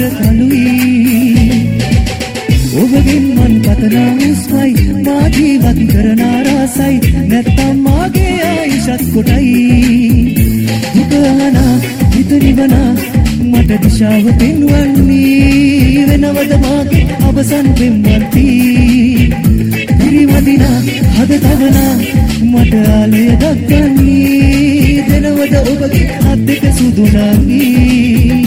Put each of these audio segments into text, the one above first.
කලුයි ඔබගෙන් මන් පතනා උස්මයි මා ජීවත් කරන ආසයි නැත්තම් මාගේ ආයුෂත් කොටයි දුකහනා හිත නිවනා මට දිශාව පෙන්වන්නේ වෙනවද මාගේ අවසන් පෙම්වන්ති පිරිමදිනා හද තවනා මට ආලය දක්වන්නේ දෙනවද ඔබගේ අත් දෙක සුදු නංගී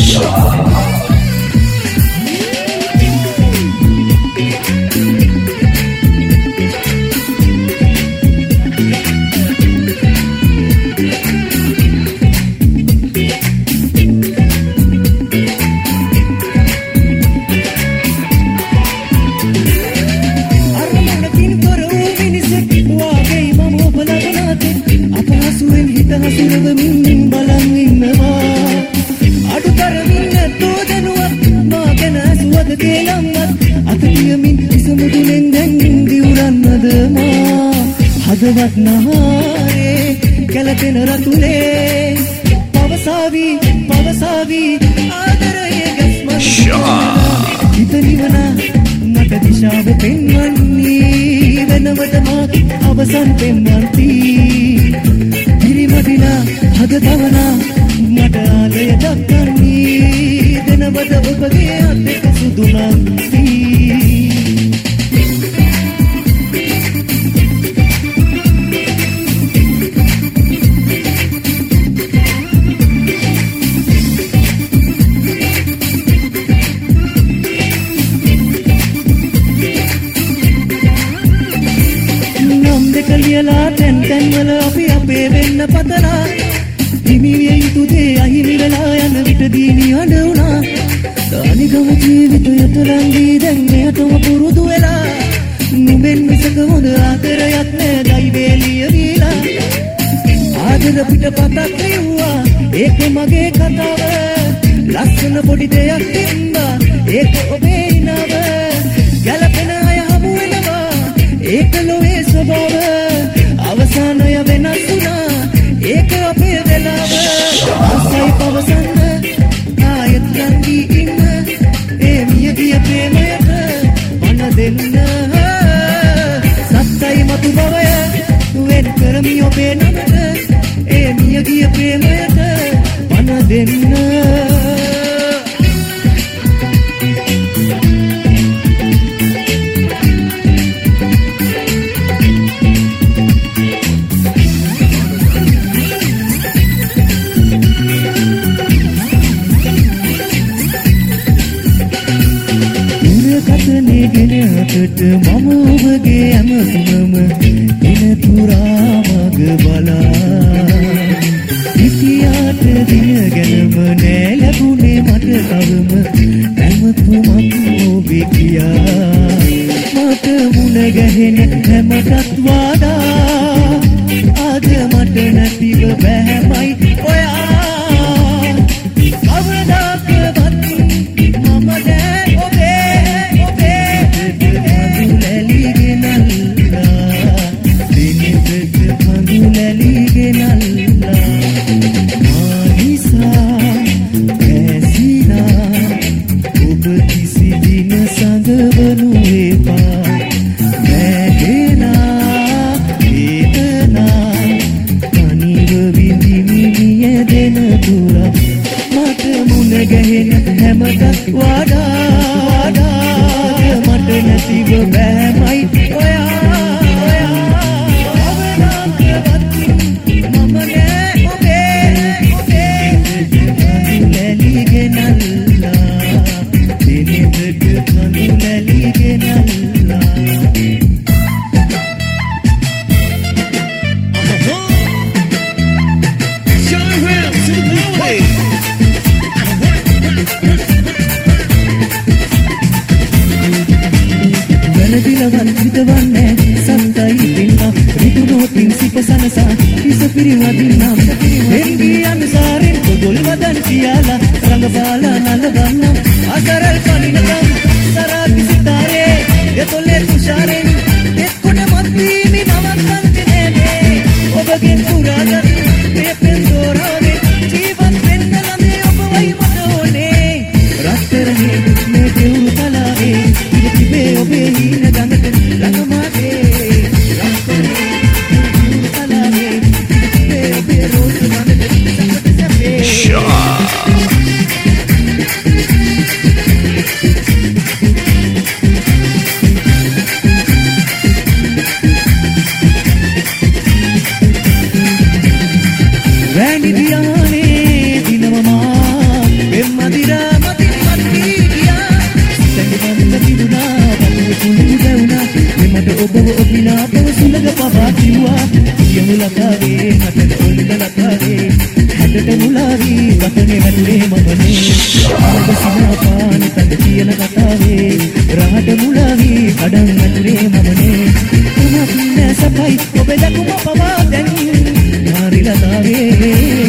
හසුරවමින් බලන් ඉන්නවා අඩු කරමින් නැතෝ දැනුවත් මා ගැන ඇසුවද කේලම්වත් අත කියමින් ඉසමුදුනෙන් දැන් දිවුරන්නද මා හදවත් නහරේ කැළපෙන රතුලේ පවසාවි ආදරයේ ගැස්මක් හිත නිවනා මට දිශාව පෙන්වන්නේ වෙනවද මාගේ අවසන් පෙන්වන්ති මදිනා හද තවනා මට ආලය දක්වන්නේ දෙනවද ඔබගේ අත් දෙක සුදු නංගි නම් දෙක ලියලා තැන් තැන්වල අපි අපේ වෙන්න පතලා හිමිවිය යුතු දේ අහිමි වෙලා යන විටදී නිහඬ වුණා දානිගම ජීවිතයට ලංගී දැන් මෙයටම පුරුදු වෙලා නුඹෙන් මිසක හොඳ ආදරයක් නෑ දෛවේ ලියවිලා ආදර පිට පතක් ලිව්වා ඒක මගේ කතාව ලස්සන පොඩි දෙයක් තිබ්බා ඒක ඔබේ ඉනව ගැලපෙන අය හමු වෙනවා ඒක ලෝයේ ස්වභාව අවසානය වෙනස් වුණා ඒක අපේ වෙලාව ආසයි පවසන්න ආයත් යන්දී ඉන්න ඒ මිය ගිය ප්‍රේමයට පණ දෙන්න සත්‍යයි මතු බවය වෙන් කරමි ඔබේ නමට ඒ මිය ගිය ප්‍රේමයට පණ දෙන්න ගෙනහට මම ඔබගේ ඇමතුමම දින පුරා මග බලා ඉතියාට දින ගැනම නෑ ලැබුණේ මට තවම ඇමතුමක් ඔබේ කියා මට මුණ ගැහෙන හැමටත් වඩා අද මට නැතිව බෑමයි ඔයා කවදාකවත් මම දැන් හැමදක් වඩා මට නැතිව බෑමයි ඔයා අවදාකවත් මම නෑ ඔබේ ලැලි ගෙනල්ලා දිනෙකට කඳු ලැලි ගෙනල්ලා දිලවන් හිතවන්නේ සත්තයි පින්නා රිතුනෝතින් සිපසනසා ඉසපිරිවදින්නා දෙන්ගී අනුසාරෙන් පොදොල් වදන් කියලා රංගපාලා නලගන්නම් අසරල් පනිනකම් සරාති සිතාරේ යතොලේ තුෂාරෙන් එක්කොන මත්වීමි නවත්තන්ති නෑනේ ඔබගෙන් පුරාගත් මේ පෙන්දෝරාවේ ජීවත් වෙන්න ළමේ ඔබ වයි මට ඕනේ රත් හීන ගඟට ළඟමාගේ රක්කොනේ තලාවේ ඔබේ රෝස වනට සැපට සැපේ වැනි දියානේ දිනවමා වෙම්මදිරා මතිපත්ති ගියා සැඟවන්න තිබුණා පපුව කුළු දැවුණා එමට ඔබව ඔබිනා පව සුලග පවා කිව්වා යමු ලතාවේ හටට ඔල්ල ලතාවේ හැටට මුලාවී වතනේ වැටුනේ මමනේ ඔබ සිනාපාන තද කියන කතාවේ රහට මුලාවී කඩන් වැටුනේ මමනේ උමක් නැසපයි ඔබ දකුම පවා දැන් මාරි ලතාවේ